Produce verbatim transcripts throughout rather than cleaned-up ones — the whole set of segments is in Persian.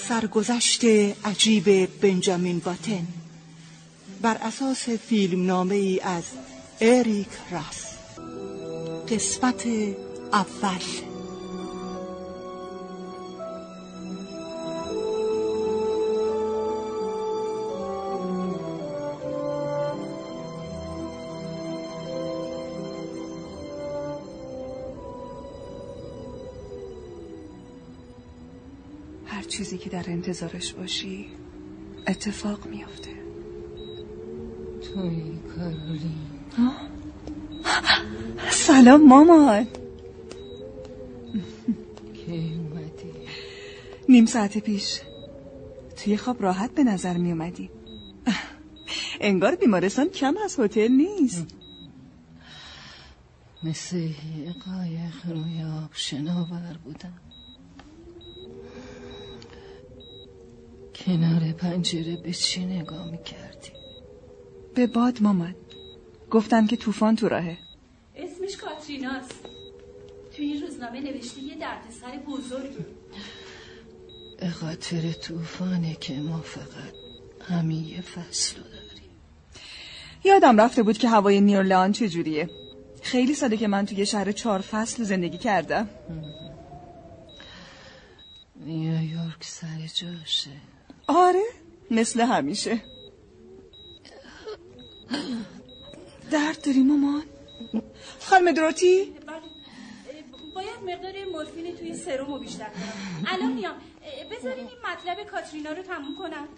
سرگذشت عجیب بنجامین باتن بر اساس فیلم نامه ای از اریک راس. قسمت اول. هر چیزی که در انتظارش باشی اتفاق میافته. توی کارولین. سلام مامان. کی اومدی؟ نیم ساعت پیش. توی خواب راحت به نظر می اومدی. انگار بیمارستان کم از هتل نیست. مثل یه قایق روی آب شناور بودم. کنار پنجره به چی نگاه میکردی؟ به باد مامان. گفتن که طوفان تو راهه. اسمش کاتریناست. تو این روزنامه نوشته یه دردسر بزرگی. به خاطر طوفانه که ما فقط همین یه فصل رو داریم. یادم رفته بود که هوای نیورلان چجوریه. خیلی ساله که من توی شهر چهار فصل زندگی کردم. نیویورک سر جاشه. آره مثل همیشه. درد داری مامان؟ خانم دروتی؟ باید مقدار مورفین توی سرمو بیشتر کنم. الان میام. بذارین این مطلب کاترینا رو تموم کنم.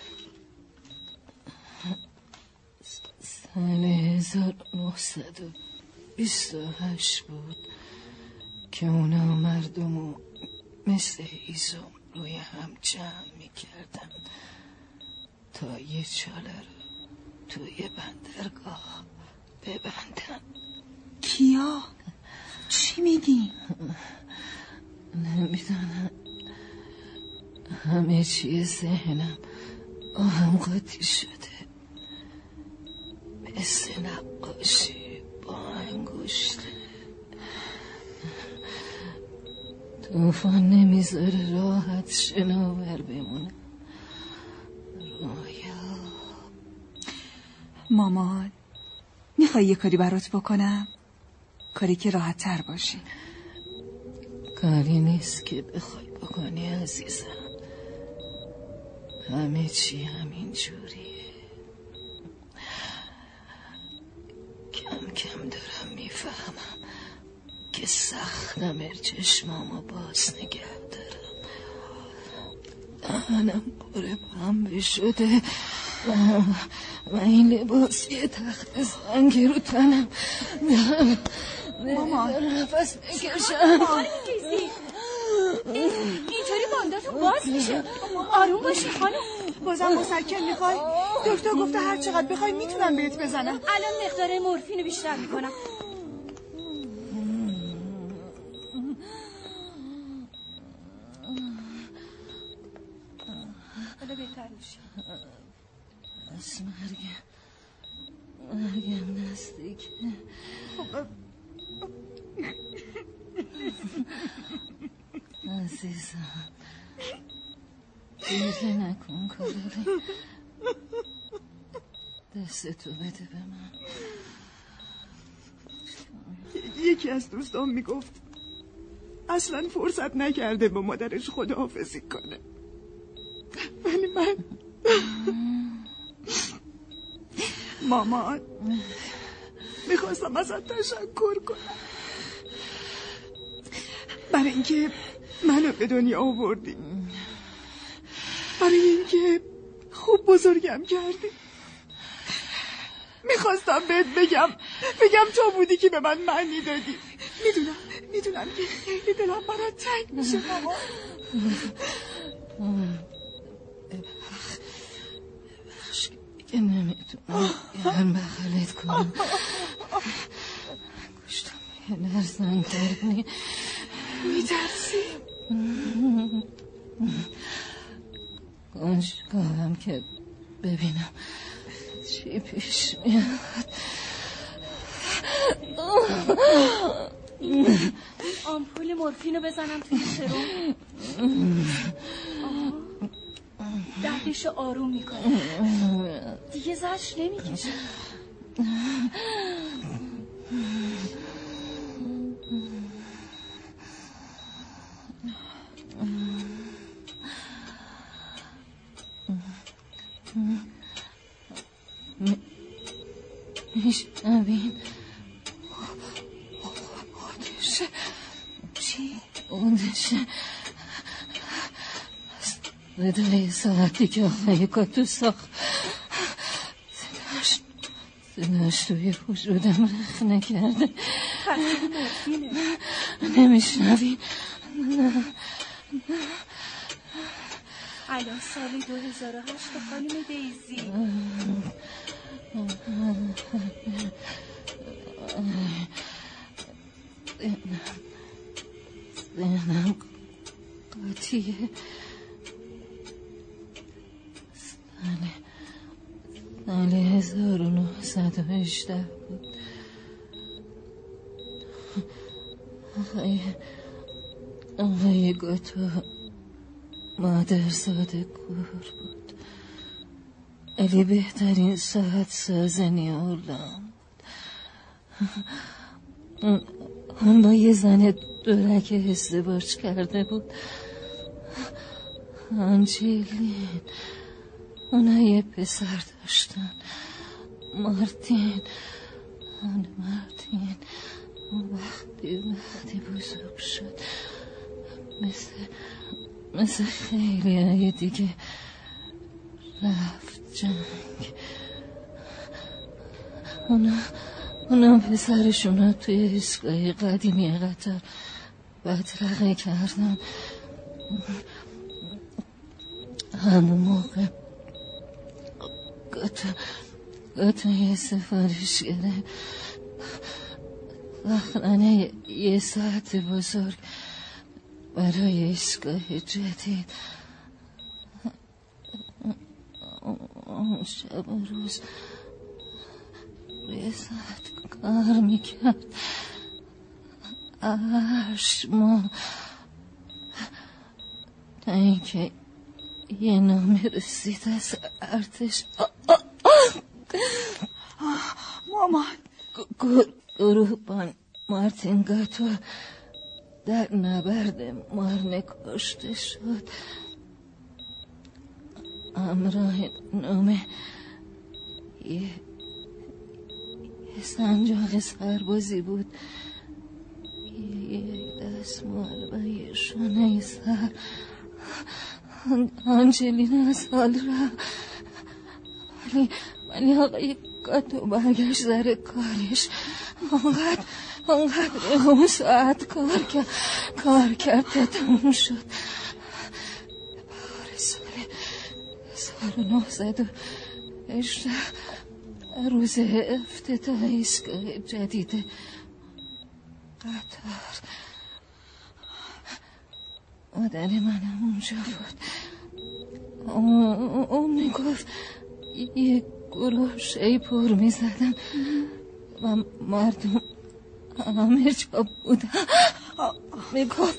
سال هزار و نهصد و بیست و هشت بود که اونا مردمو مثل هیزم روی هم جمع میکردن تا یه چاله رو توی بندرگاه ببندن. کیا؟ چی میگی؟ نمیدونم. همه چیه ذهنم آهم قاطی شده. مثل نقاشی با انگشته. طوفان نمیذاره راحت شناور بمونه. رویا. مامان میخوای یه کاری برات بکنم؟ کاری که راحت تر باشی. کاری نیست که بخوای بکنی عزیزم. همه چی همین جوریه. کم کم دارم میفهمم که سختم چشمامو باز نگه دارم. دهنم پره بمبه شده و این لباس یه تخت سنگ رو تنم. ماما نفس بکشم. کاری میکشی؟ اینطوری بانداتون باز میشه. آروم باشی خانم. بازم مسکن میخوای؟ دکتر گفته هر چقدر بخوای میتونم بهت بزنم. الان مقدار مورفین رو بیشتر میکنم. حالا بهتر میشه. از مرگم مرگم نزدیکه. عزیزم گریه نکن کارولین. دستتو بده به من. یکی از دوستان میگفت اصلا فرصت نکرده با مادرش خداحافظی کنه، ولی من مامان میخواستم ازت تشکر کنم برای اینکه منو به دنیا آوردی، برای اینکه خوب بزرگم کردی. میخواستم بهت بگم بگم تو بودی که به من معنی دادی. میدونم میدونم که خیلی دلم برات تنگ میشه مامان. ببخش که نمیتونم گرم بغلت کنم. گوشتم یه نرزن درمی. میترسی؟ کنجکاوم که ببینم چی پیش میاد. آمپول مورفین رو بزنم توی سرم. دردشو آروم میکنه. دیگه زجر نمیکشه. میشنوین خودشه چی؟ اونشه صدای ساعتی که آقای کاتو ساخت صداش صداش توی وجودم رخ نکرده. نمیشنوین؟ الان سال دو هزار و هشت خانم دیزی. ذهنم قاطیه. سال سال هزار و نهصد و هجده بود. آقای آقای گاتو مادر زاده کور بود. علی بهترین ساعت ساز نیولام بود. اون با یه زن دورک ازدواج کرده بود، آنجلین. اونا یه پسر داشتن، مارتین. آن مارتین اون وقتی وقتی بزرگ شد مثل مثل خیلی های دیگه رفت جنگ. اونا اونا پسرشون رو توی ایستگاه قدیمی قطر بدرقه کردن. همون موقع گاتو گاتو یه سفارش گرفت وقتانه یه ساعت بزرگ برای ایستگاه جدید. اون شب و روز روی ساعت کار میکرد. هشت ماه تا اینکه یه نامه رسید از ارتش. مامان گروهبان مارتین گاتو در نبرد مارنه کشته شد. همراه نامه یه یه سنجاق سربازی بود، یه دستمال و یه شانه سر. آنجلینا از حال را ولی ولی آقای گاتو برگشت سر کارش. اونقدر اونقدر اون ساعت کار کرد کار کرد تا تموم شد. بهار سال سال نهصد و هجده روز افتتاح ایستگاه جدید قطار. مادر منم اونجا بود. اون میگفت یه گروه شیپور میزدن و مردم همه جا بودن. میگفت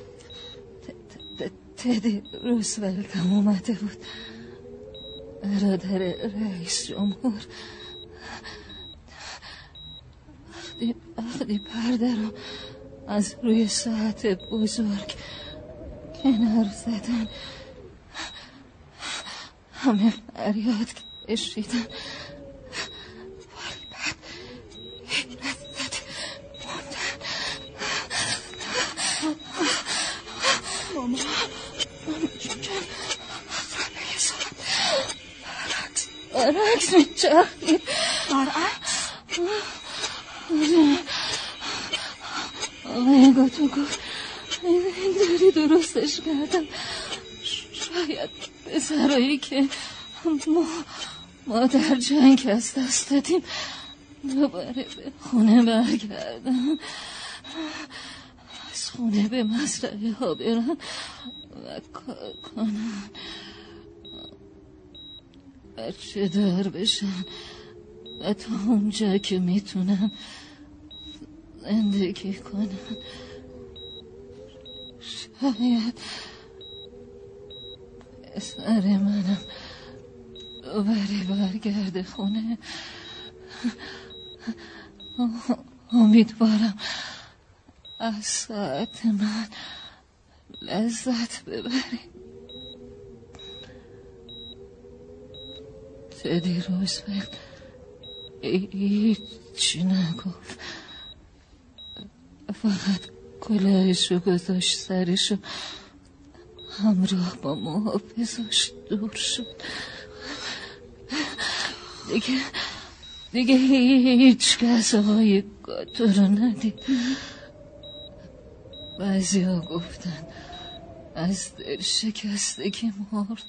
تدی روزولت هم اومده بود، برادر رئیس جمهور. وقتی وقتی پرده رو از روی ساعت بزرگ کنار زدن همه فریاد کشیدن. ولی بعد حیرت زده موندن. ماما ماما جون خانه ساعت برعکس برعکس میچرخید. برعکس؟ آقای گاتو گفت این داری درستش کردم. شاید پسرایی که ما ما در جنگ از دست دادیم دوباره به خونه برگردن، از خونه به مزرعه ها برن و کار کنن، بچه دار بشن و تا اونجا که میتونن زندگی کنن. شاید پسر منم دوباره برگرده خونه. امیدوارم از ساعت من لذت ببری. تدی روزولت هیچی نگفت، فقط کلاهشو گذاشت سرشو، همراه با محافظاش دور شد. دیگه دیگه هیچ کس آقای گاتو رو ندید. بعضی ها گفتن از دل شکستگی مرد،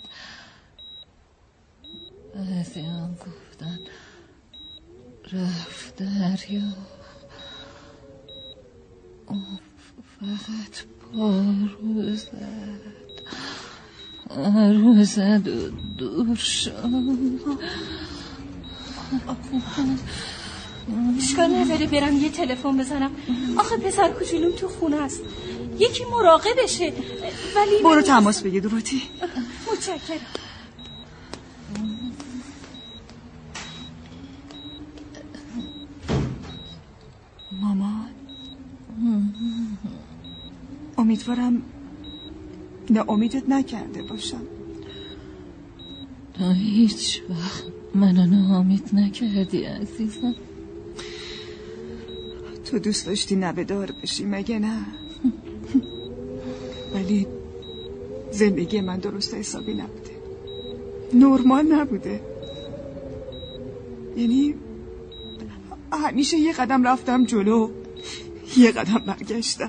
بعضی ها گفتن رفت دریا. فقط پارو زد پارو زد و دور شد. اشکال نداره برم یه تلفن بزنم. آخه پسر کوچولوم تو خونه است، یکی مراقبشه. ولی برو تماس بگیر دوراتی. متشکرم. مامان، امیدوارم ناامیدت نکرده باشم. تا هیچ وقت منو ناامید نکردی عزیزم. تو دوست داشتی نوه‌دار بشی مگه نه؟ ولی زندگی من درست حسابی نبوده، نرمال نبوده. یعنی همیشه یه قدم رفتم جلو، یه قدم برگشتم.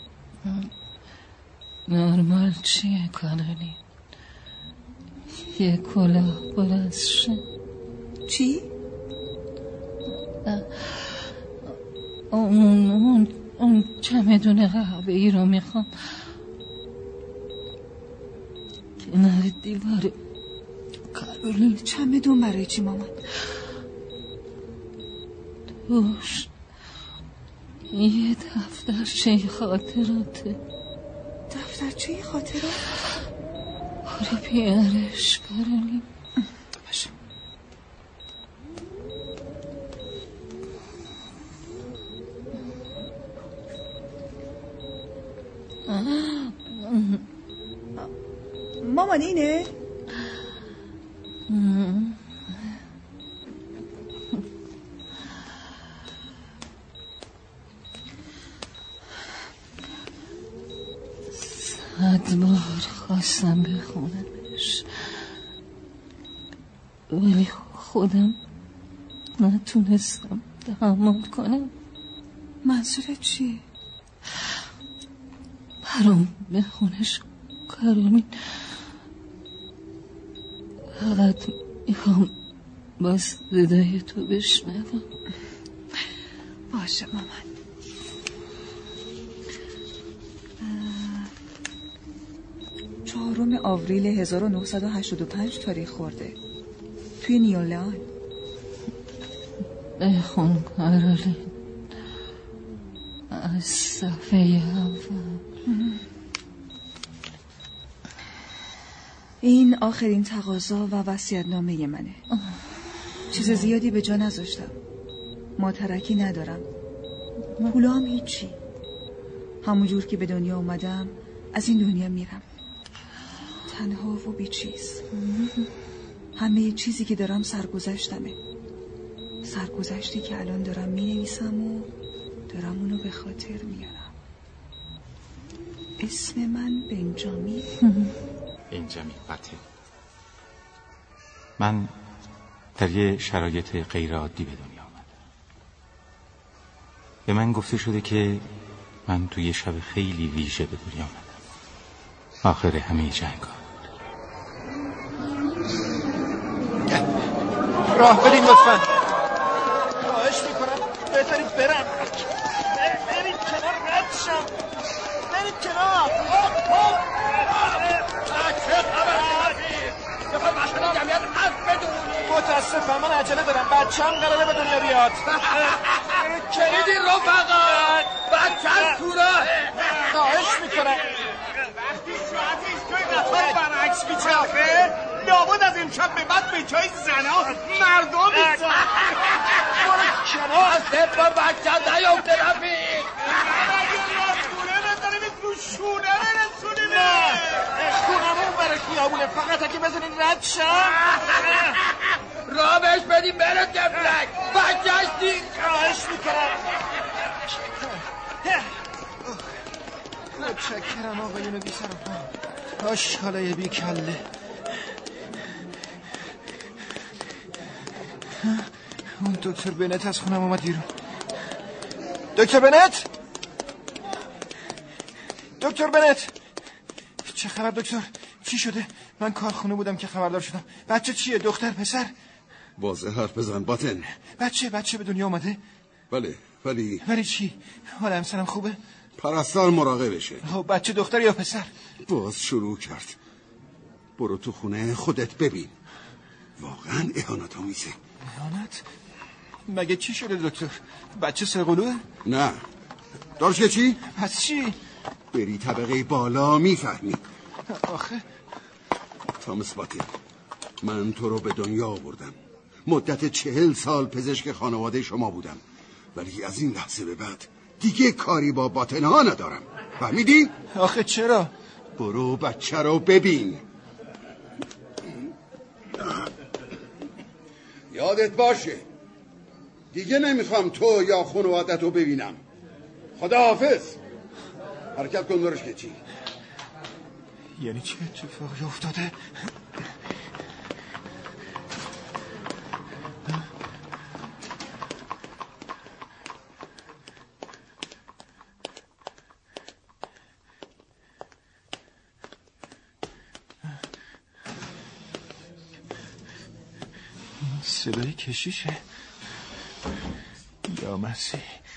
نرمال چیه کانانی؟ یه کلاه بلند شه. چی؟ اون اون اون چمدون قهوه‌ای رو میخوام کنار دیوار کارولین. چمدون برای چی مامان؟ توش یه دفترچه خاطراته. دفترچه خاطرات؟ برو بیارش کارولین. باشه. مامان اینه؟ صد بار خواستم بخونمش ولی خودم نتونستم تحمل کنم. منظورت چیه؟ برام بخونش کارولین. فقط میخوام با صدای تو بشنوم. باشه مامان. چهارم آوریل هزار و نهصد و هشتاد و پنج تاریخ خورده توی نیولان. بخون کارولین از صفحه اول. این آخرین تقاضا و وصیت‌نامه منه. چیز زیادی به جا نذاشتم. ماترکی ندارم، پولام هیچی. همون جور که به دنیا اومدم از این دنیا میرم، تنها و بی چیز. همه چیزی که دارم سرگذشتمه، سرگذشتی که الان دارم می نویسم و دارم اونو به خاطر میارم. اسم من بنجامین. بنجامین باتن. من در یه شرایط غیر عادی به دنیا آمدم. به من گفته شده که من توی یه شب خیلی ویژه به دنیا آمدم، آخر همه جنگ ها. راه بدین لطفا. خواهش میکنم بذارید برم. برید کنار رد شم. برید کنار. چه خبر کردید؟ بخواد مشهد جمعیت حرف بدونی. متاسفم من عجله دارم، بچم قراره به دنیا بیاد. شنیدی رفقا؟ بچم تو راهه. خواهش میکنم. وقتی شوهرش توی کار برعکس میچرخه لابد از امشب به بعد به جای زنا مردم میزن. برو کنار سفت با بچه نیافته رفیق. اگه راسونه بزنیم رو شونه برسونیم. نه خونمون برای خیابونه، فقط اگه بزنین رد شم را بهش بدیم بره دفلک بچهش دید. خواهش میکنم. متشکرم آقایون بی سر و پا. آشکالای بی کله. اون دکتر بنت از خونم اومد بیرون. دکتر بنت؟ دکتر بنت؟ چه خبر دکتر؟ چی شده؟ من کارخونه بودم که خبردار شدم. بچه چیه؟ دختر پسر؟ واضح حرف بزن باتن. بچه بچه به دنیا اومده؟ بله ولی ولی چی؟ حال همسرم خوبه؟ پرستار مراقبشه. خب بچه دختر یا پسر؟ باز شروع کرد. برو تو خونه خودت ببین. واقعا اهانت آمیزه. اهانت؟ مگه چی شده دکتر؟ بچه سرقلوه؟ نه. دارش چی؟ پس چی؟ بری طبقه بالا میفهمی. آخه تامس باتن، من تو رو به دنیا آوردم. مدت چهل سال پزشک خانواده شما بودم، ولی از این لحظه به بعد دیگه کاری با باتن ها ندارم. فهمیدی؟ آخه چرا؟ برو بچه رو ببین. یادت باشه دیگه نمیخوام تو یا خانوادت رو ببینم. خداحافظ. حرکت کن دارش که چی؟ یعنی چه اتفاقی افتاده؟ صدای کشیشه. یا مسیح.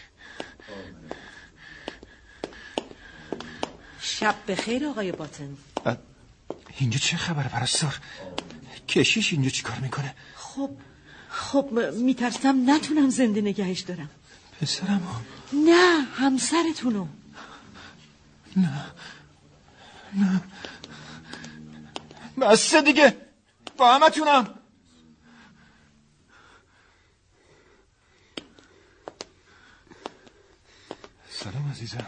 شب بخیر آقای باتن. اینجا چه خبره پرستار؟ کشیش اینجا چی کار میکنه؟ خب خب میترسم نتونم زنده نگهش دارم. پسرمو؟ نه همسرتونو. نه نه بسته دیگه با همتونم. سلام عزیزم.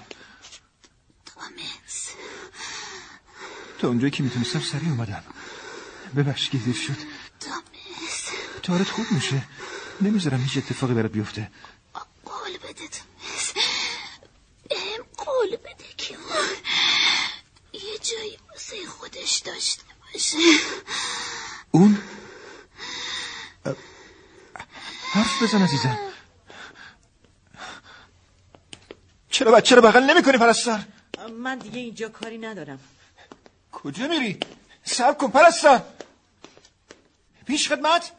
تامس تا اونجایی که میتونستم سریع اومدم. ببخش که دیر شد. تامس تارت خوب میشه. نمیذارم هیچ اتفاقی برات بیفته. قول بده تامس. بهم قول بده که اون یه جایی واسه خودش داشته باشه. اون؟ حرف بزن عزیزم. چرا بچه رو بغل نمی کنی پرستار؟ من دیگه اینجا کاری ندارم. کجا میری؟ صبر کن پرستار. پیش خدمت.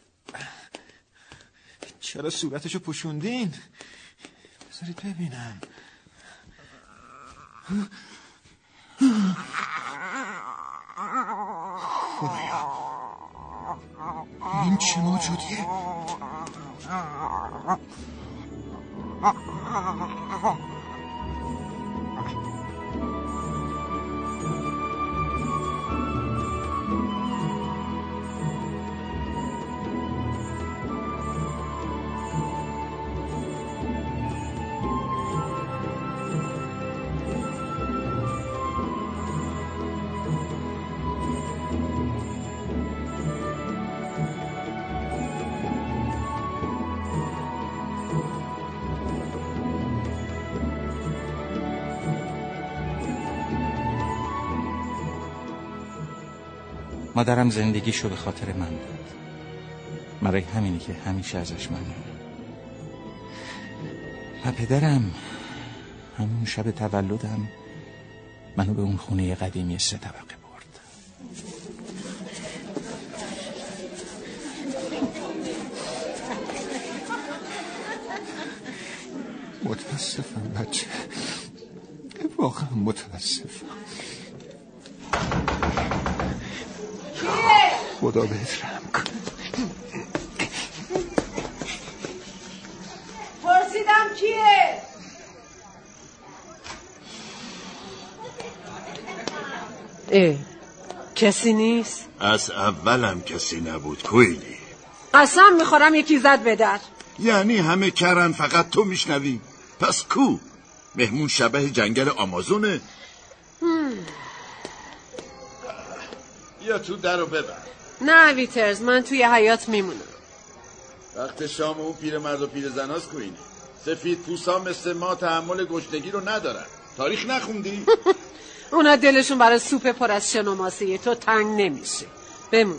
چرا صورتشو پوشوندین؟ بذارید ببینم. خدایا این چه موجودیه؟ مادرم زندگیشو به خاطر من داد. برای همینی که همیشه ازش ممنونم. و پدرم همون شب تولدم منو به اون خونه قدیمی سه طبقه برد. متاسفم بچه، واقعا متاسفم. خدا بهت رحم کن. پرسیدم کیه؟ اه کسی نیست؟ از اولم کسی نبود کوینی. قسم میخورم یکی زد به در. یعنی همه کرن فقط تو میشنوی؟ پس کو؟ مهمون شبه جنگل آمازونه؟ یا تو در رو ببر. نه ویترز، من توی حیاط میمونم. وقت شام اون پیر مرد و پیر زناست کوینی. سفید پوسا مثل ما تحمل گشنگی رو ندارن. تاریخ نخوندی؟ اونا دلشون برای سوپ پر از شن و ماسه تو تنگ نمیشه. بمون.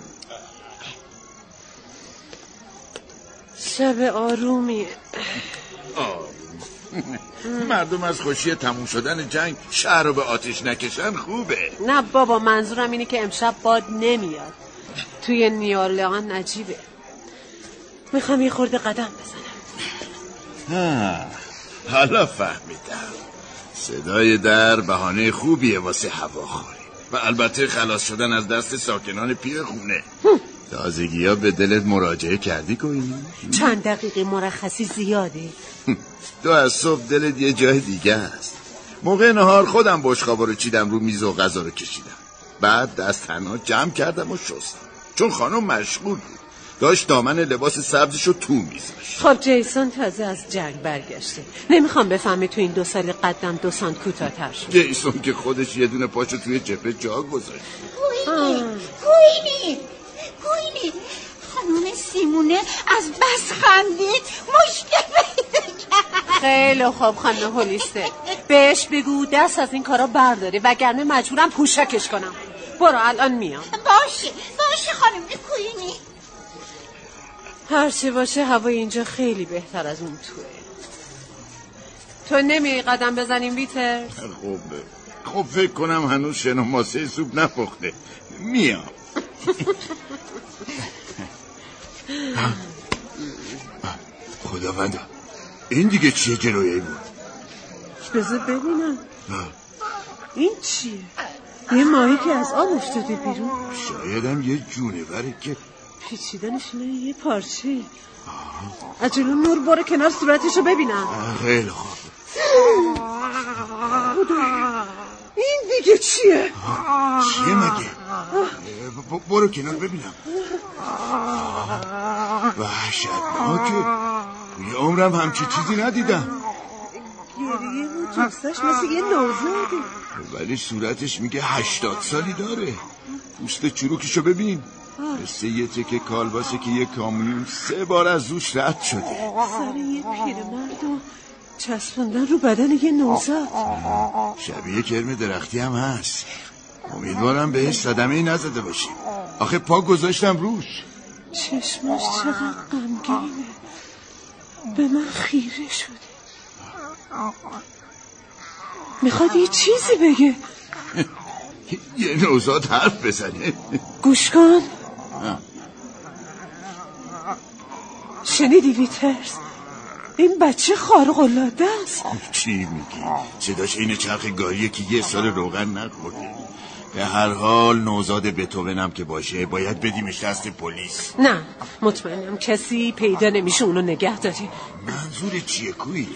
شب آرومیه. مردم از خوشی تموم شدن جنگ شهر رو به آتش نکشن خوبه. نه بابا، منظورم اینه که امشب باد نمیاد. توی نیورلان عجیبه. میخوام یه خورده قدم بزنم. حالا فهمیدم. صدای در بهانه خوبیه واسه هواخوری و البته خلاص شدن از دست ساکنان پیر خونه. تازگی ها به دلت مراجعه کردی کوینی؟ چند دقیقه مرخصی زیاده. تو از صبح دلت یه جای دیگه است. موقع نهار خودم بشقابا رو چیدم رو میز و غذا رو کشیدم. بعد دست تنها جمع کردم و شستم، چون خانم مشغول بود. داشت دامن لباس سبزشو تو میذاشت. خب جیسون تازه از جنگ برگشته. نمیخوام بفهمی تو این دو سال قدم دو سانت کوتاه‌تر شد. جیسون که خودش یه دونه پاشو توی جبهه جا گذاشت. کوینی کوینی کوینی خانم سیمونه از بس خندید مشکل پیدا کرد. خیلی خوب خانم هولیسته، بهش بگو دست از این کارا برداره وگرنه مجبورم پوشکش کنم. برو الان میام. باشه باشه خانم کوینی. هرچی باشه هوا اینجا خیلی بهتر از اون توه. تو نمیای قدم بزنیم ویترز؟ خب خب فکر کنم هنوز شن و ماسه سوپ نپخته. میام. خداوندا این دیگه چیه جلوی بود؟ بذار ببینم. این چیه؟ یه ماهی که از آب افتاده بیرون. شایدم یه جونوره که پیچیدنش اینه یه پارچه. از جلو نور برو کنار صورتشو ببینم. خیلی خوب. این دیگه چیه؟ چیه مگه؟ برو کنار ببینم. وحشتناکه. یه عمرم همچی چیزی ندیدم. گریه و جستش مثل یه نوزاده، ولی صورتش میگه هشتاد سالی داره. پوست چروکشو ببین، مثل یه تکه کالباسه که یه کامیون سه بار از روش رد شده. سر یه پیرمرد و چسبوندن رو بدن یه نوزاد. شبیه کرم درختی هم هست. امیدوارم بهش صدمه‌ای نزده باشیم. آخه پا گذاشتم روش. چشمش چقدر غمگینه، به من خیره شده. میخواد یه چیزی بگه. یه نوزاد حرف بزنه. گوش کن. شنیدی ویترز؟ این بچه خارق‌العاده است. چی میگی؟ صداش این چرخ گاریه که یه سال روغن نخورده. به هر حال نوزاد بتوونم که باشه باید بدیمش دست پلیس. نه مطمئنم کسی پیدا نمیشه اونو نگه داری. منظور چیه کوی؟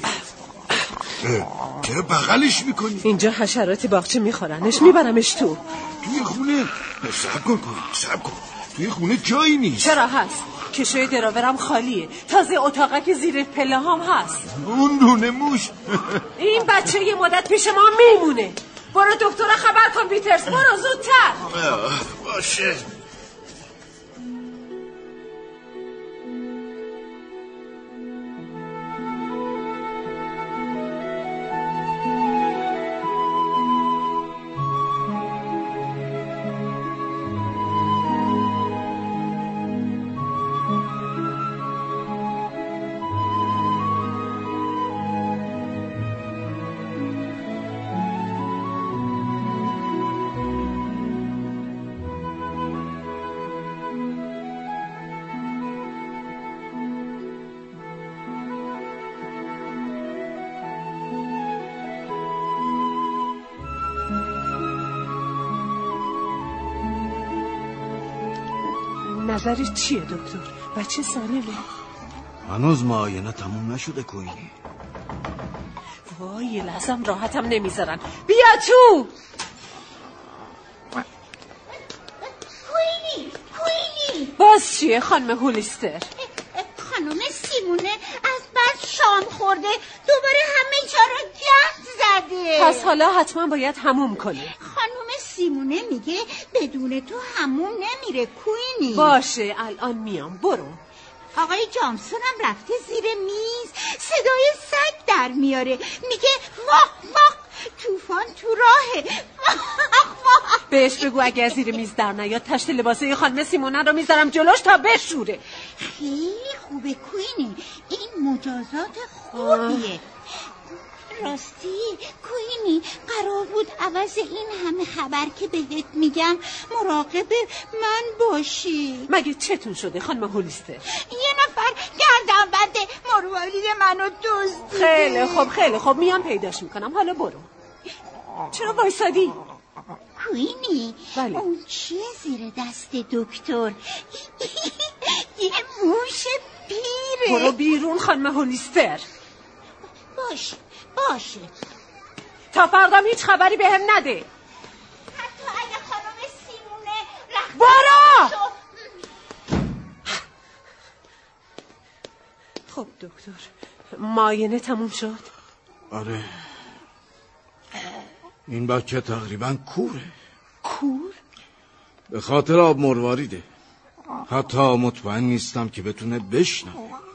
چرا بغلش میکنی؟ اینجا حشرات باغچه میخورنش، میبرمش تو. توی خونه؟ صبر کن کن صبر کن، توی خونه جایی نیست. چرا هست؟ کشوی دراورم خالیه، تازه اتاقک زیر پله هم هست. اون دونه موش. این بچه یه مدت پیش ما میمونه. برو دکتر خبر کن ویترز، برو زودتر. باشه. نظرت چیه دکتر؟ بچه سالمه؟ هنوز معاینه تموم نشده کوینی. وای یه لحظم راحتم نمیذارن. بیا تو. باز چیه خانم هولیستر؟ خانم سیمونه از بس شام خورده دوباره همه جا رو گرد زده. پس حالا حتما باید حموم کنی. خانم سیمونه میگه بدون تو حموم نمیره کوینی. باشه الان میام، برو. آقای جامسون هم رفته زیر میز صدای سگ در میاره، میگه واق واق طوفان تو راهه. بهش بگو اگه زیر میز در نیاد تشت لباسه خانم سیمونه رو میذارم جلوش تا بشوره. خیلی خوبه کوینی، این مجازات خوبیه. راستی کوینی قرار بود عوض این همه خبر که بهت میگم مراقب من باشی. مگه چتون شده خانم هولیستر؟ یه نفر گردن بنده مروارید منو دزدیده. خیلی خوب خیلی خوب میام پیداش میکنم. حالا برو. چرا وایسادی؟ کوینی بله. اون چیه زیر دست دکتر؟ یه موش پیره. برو بیرون خانم هولیستر. باشه باشه تا فردا هیچ خبری به هم نده. حتی اگه خانم سیمونه رخت برو. خب دکتر معاینه تموم شد؟ آره این بچه تقریبا کوره. کور؟ به خاطر آب مرواریده. حتی مطمئن نیستم که بتونه بشنوه.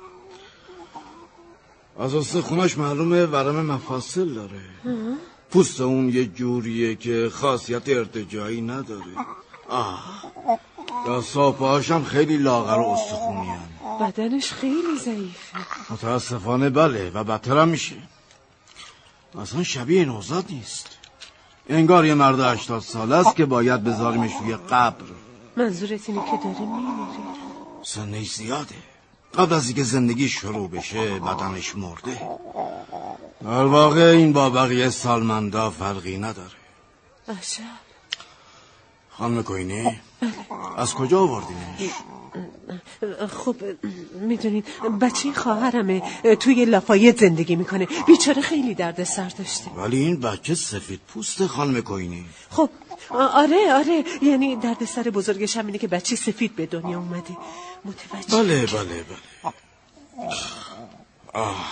از استخونش معلومه ورم مفاصل داره. پوست اون یه جوریه که خاصیت ارتجاعی نداره. آه دستاپاهاش هم خیلی لاغر و استخونی هم. بدنش خیلی ضعیفه. متاسفانه بله و بدتر هم میشه. اصلا شبیه نوزاد نیست. انگار یه مرد هشتاد ساله است که باید بذاریمش روی قبر. منظورت اینه که داره میمیره؟ سنش زیاده. قبل از اینکه زندگی شروع بشه بدنش مرده. در واقع این با بقیه سالمندا فرقی نداره. عجب. خانم کوینی از کجا آوردینش؟ خب میدونین بچه خواهرمه توی لافایت زندگی میکنه. بیچاره خیلی درد سر داشته. ولی این بچه سفید پوست خانم کوینی. خب آره آره یعنی درد سر بزرگش هم اینه که بچه سفید به دنیا اومده. متوجه؟ بله بله بله. آه.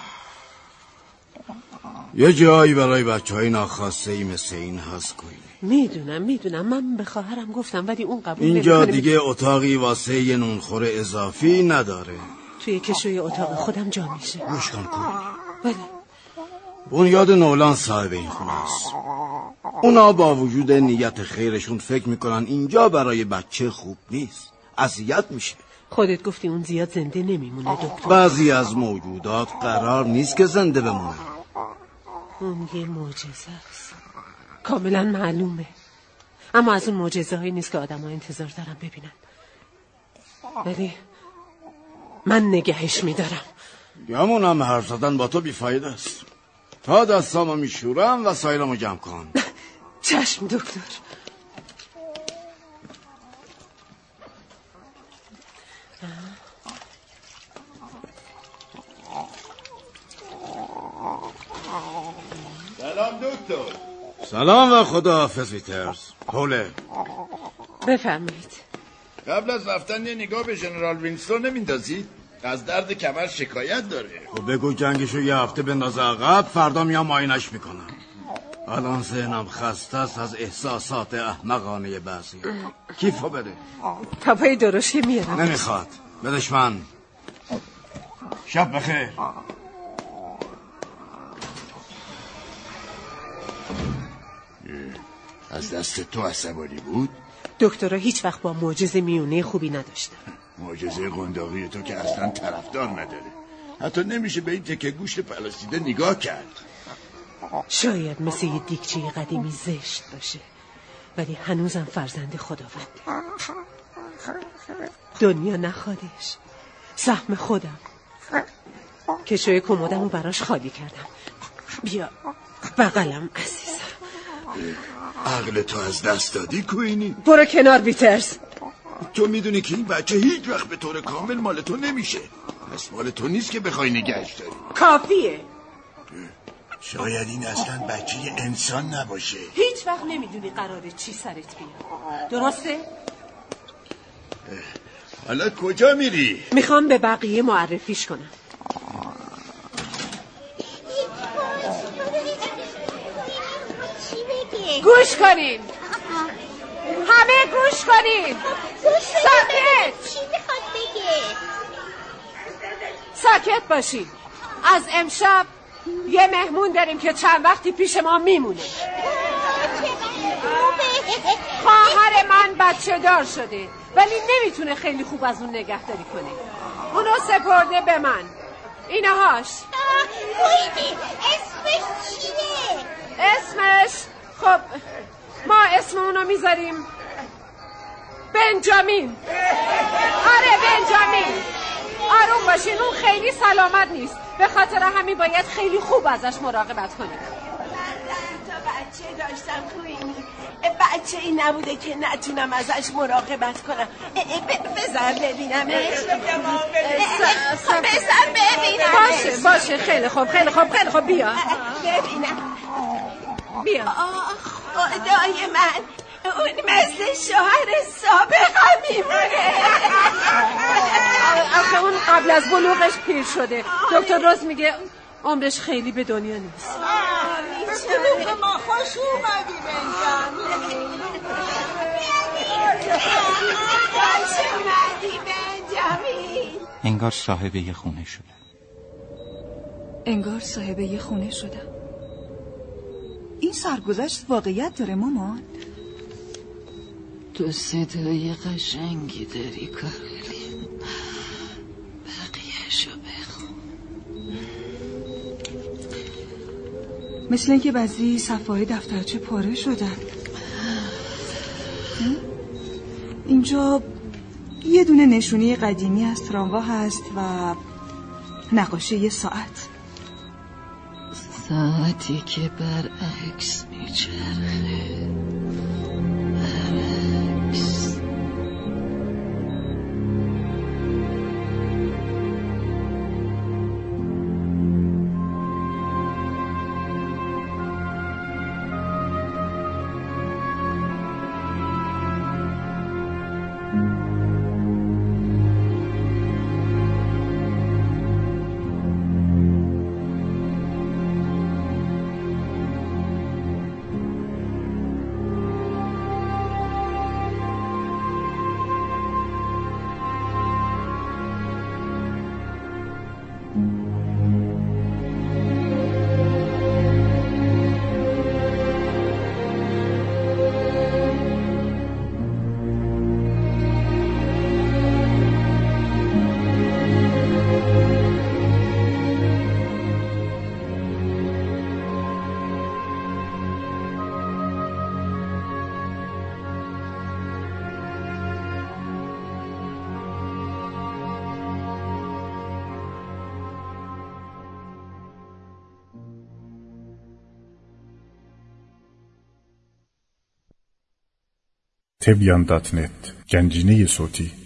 یه جایی برای بچه های ناخواسته ای مثل این هست کوینی. میدونم میدونم من به خواهرم گفتم ولی اون قبول اینجا نمیکنه. دیگه اتاقی واسه یه نونخور اضافی نداره. توی کشوی اتاق خودم جا میشه. گوش کن کوینی. بله. بنیاد نولان صاحب این خونه است. اونا با وجود نیت خیرشون فکر میکنن اینجا برای بچه خوب نیست. اذیت میشه. خودت گفتی اون زیاد زنده نمیمونه دکتر. بعضی از موجودات قرار نیست که زنده بمونه. اون یه معجزه است. کاملا معلومه. اما از اون معجزه هایی نیست که آدم ها انتظار دارن ببینن. ولی من نگهش میدارم. گمونم حرف زدن با تو بیفایده است. تا دستامو میشورم و سایلمو جمع کن. چشم دکتر. سلام دکتر. سلام و خدا حافظ ویترز. حوله بفرمایید. قبل از رفتن یه نگاه به ژنرال وینستون نمیندازید؟ از درد کمر شکایت داره. خب بگو جنگشو یه هفته بندازه عقب، فردا میام معاینش میکنم. الان ذهنم خسته است از احساسات احمقانه بعضی. کیفو بده. پاپای درشتی میارم. نمیخواد. بدش من. شب بخیر. از دست تو عصبانی بود؟ دکترها هیچ وقت با معجزه میونه خوبی نداشتن. معجزه قنداقی تو که اصلا طرفدار نداره. حتی نمیشه به این تکه گوشت پلاسیده نگاه کرد. شاید مثل یه دیگچه قدیمی زشت باشه ولی هنوزم فرزند خداونده. دنیا نخوادش. سهم خودم. کشوی کمدمو براش خالی کردم. بیا بغلم عزیزم. عقل تو از دست دادی کوینی؟ برو کنار بیترز. تو میدونی که این بچه هیچ وقت به طور کامل مال تو نمیشه. پس مال تو نیست که بخوای نگهش داری. کافیه. شاید این اصلا بچه انسان نباشه. هیچ وقت نمیدونی قراره چی سرت بیاد. درسته؟ حالا کجا میری؟ میخوام به بقیه معرفیش کنم. گوش کنین، همه گوش کنین. ساکت. چی میخواد بگه؟ ساکت باشین. از امشب یه مهمون داریم که چند وقتی پیش ما میمونه. خواهر من بچه دار شده ولی نمیتونه خیلی خوب از اون نگهداری کنه. اونو سپرده به من. اینهاش. بویدی اسمش چیه؟ اسمش خب ما اسم اونو میذاریم بنجامین. آره بنجامین. آروم باشین، اون خیلی سلامت نیست، به خاطر همین باید خیلی خوب ازش مراقبت کنیم. تا بچه داشتم کوینی، بچه این نبوده که نتونم ازش مراقبت کنم. بذار ببینمش. بذار ببینمش. باشه باشه خیلی خوب خیلی خوب خیلی خوب بیا ببینم. بیا. خدای من، اون مثل شوهر سابقم میمونه. آخه اون قبل از بلوغش پیر شده. دکتر روز میگه عمرش خیلی به دنیا نیست. بلوغ ما خوش اومدی بنجامین. خوش اومدی بنجامین. انگار صاحب یه خونه شده. انگار صاحب یه خونه شدم. این سرگذشت واقعیت داره مامان؟ تو صدای قشنگی داری کارلی، بقیهشو بخون. مثل اینکه بعضی صفحه‌های دفترچه پاره شدن. اینجا یه دونه نشونی قدیمی از تراموا هست و نقاشی یه ساعت. ساعتی که برعکس میچرخه. برعکس. تبیان دات نت گنجینه صوتی